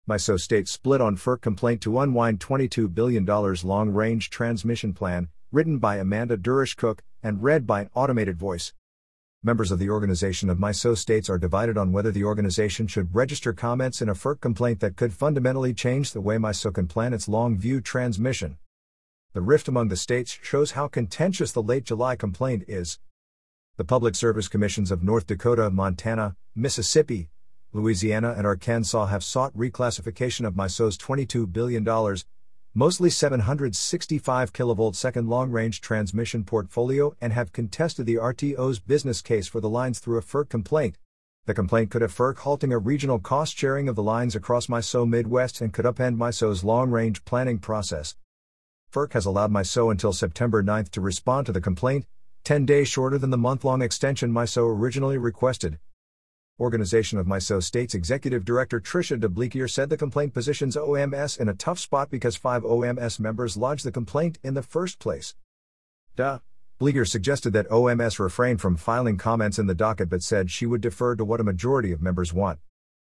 MISO states split on FERC complaint to unwind $22 billion long-range transmission plan, written by Amanda Durish-Cook, and read by an automated voice. Members of the Organization of MISO States are divided on whether the organization should register comments in a FERC complaint that could fundamentally change the way MISO can plan its long-view transmission. The rift among the states shows how contentious the late July complaint is. The Public Service Commissions of North Dakota, Montana, Mississippi, Louisiana, and Arkansas have sought reclassification of MISO's $22 billion, mostly 765 kV-second long-range transmission portfolio and have contested the RTO's business case for the lines through a FERC complaint. The complaint could have FERC halting a regional cost-sharing of the lines across MISO Midwest and could upend MISO's long-range planning process. FERC has allowed MISO until September 9 to respond to the complaint, 10 days shorter than the month-long extension MISO originally requested. Organization of MISO States Executive Director Tricia DeBleekier said the complaint positions OMS in a tough spot because 5 OMS members lodged the complaint in the first place. Bleekier suggested that OMS refrain from filing comments in the docket but said she would defer to what a majority of members want.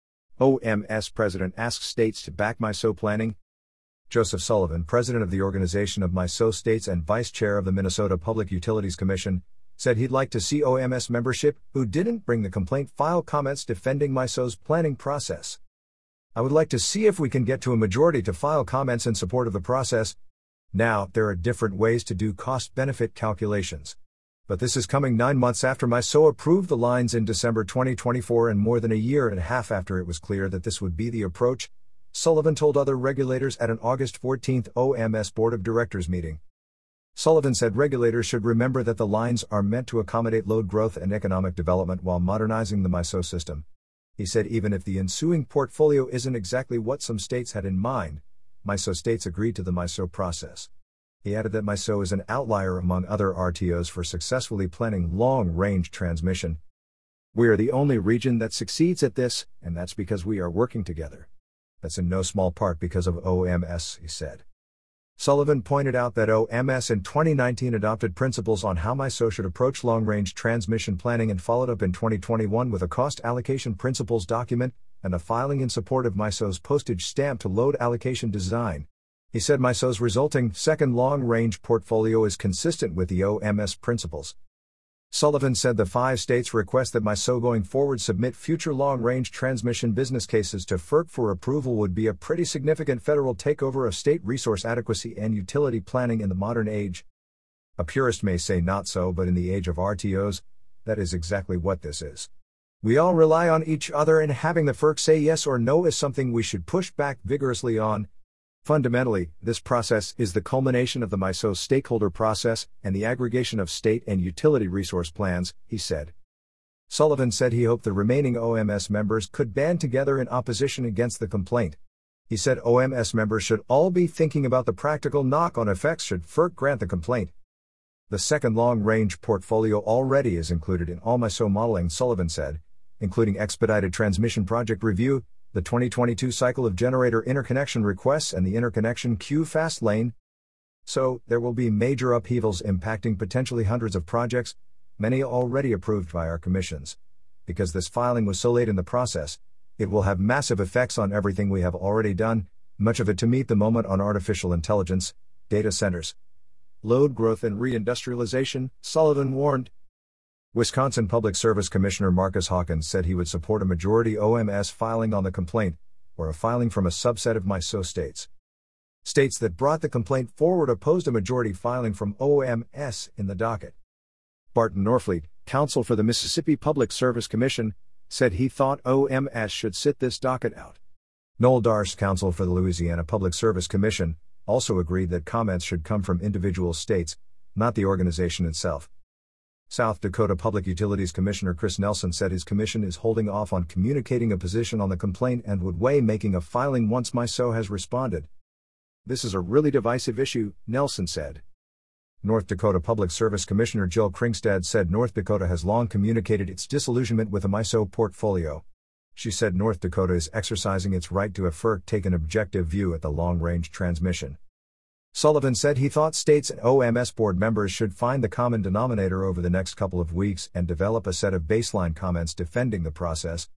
OMS President asks states to back MISO planning. Joseph Sullivan, President of the Organization of MISO States and Vice Chair of the Minnesota Public Utilities Commission, said he'd like to see OMS membership, who didn't bring the complaint, file comments defending MISO's planning process. I would like to see if we can get to a majority to file comments in support of the process. Now, there are different ways to do cost-benefit calculations. But this is coming 9 months after MISO approved the lines in December 2024 and more than a year and a half after it was clear that this would be the approach, Sullivan told other regulators at an August 14 OMS Board of Directors meeting. Sullivan said regulators should remember that the lines are meant to accommodate load growth and economic development while modernizing the MISO system. He said even if the ensuing portfolio isn't exactly what some states had in mind, MISO states agreed to the MISO process. He added that MISO is an outlier among other RTOs for successfully planning long-range transmission. We are the only region that succeeds at this, and that's because we are working together. That's in no small part because of OMS, he said. Sullivan pointed out that OMS in 2019 adopted principles on how MISO should approach long-range transmission planning and followed up in 2021 with a cost allocation principles document and a filing in support of MISO's postage stamp to load allocation design. He said MISO's resulting second long-range portfolio is consistent with the OMS principles. Sullivan said the 5 states request that MISO going forward submit future long-range transmission business cases to FERC for approval would be a pretty significant federal takeover of state resource adequacy and utility planning in the modern age. A purist may say not so, but in the age of RTOs, that is exactly what this is. We all rely on each other, and having the FERC say yes or no is something we should push back vigorously on. Fundamentally, this process is the culmination of the MISO stakeholder process and the aggregation of state and utility resource plans, he said. Sullivan said he hoped the remaining OMS members could band together in opposition against the complaint. He said OMS members should all be thinking about the practical knock-on effects should FERC grant the complaint. The second long-range portfolio already is included in all MISO modeling, Sullivan said, including expedited transmission project review, the 2022 cycle of generator interconnection requests and the interconnection queue fast lane. So, there will be major upheavals impacting potentially hundreds of projects, many already approved by our commissions. Because this filing was so late in the process, it will have massive effects on everything we have already done, much of it to meet the moment on artificial intelligence, data centers, load growth and reindustrialization, Sullivan warned. Wisconsin Public Service Commissioner Marcus Hawkins said he would support a majority OMS filing on the complaint, or a filing from a subset of MISO states. States that brought the complaint forward opposed a majority filing from OMS in the docket. Barton Norfleet, counsel for the Mississippi Public Service Commission, said he thought OMS should sit this docket out. Noel Darst, counsel for the Louisiana Public Service Commission, also agreed that comments should come from individual states, not the organization itself. South Dakota Public Utilities Commissioner Chris Nelson said his commission is holding off on communicating a position on the complaint and would weigh making a filing once MISO has responded. This is a really divisive issue, Nelson said. North Dakota Public Service Commissioner Jill Kringstad said North Dakota has long communicated its disillusionment with the MISO portfolio. She said North Dakota is exercising its right to have FERC take an objective view at the long-range transmission. Sullivan said he thought states and OMS board members should find the common denominator over the next couple of weeks and develop a set of baseline comments defending the process,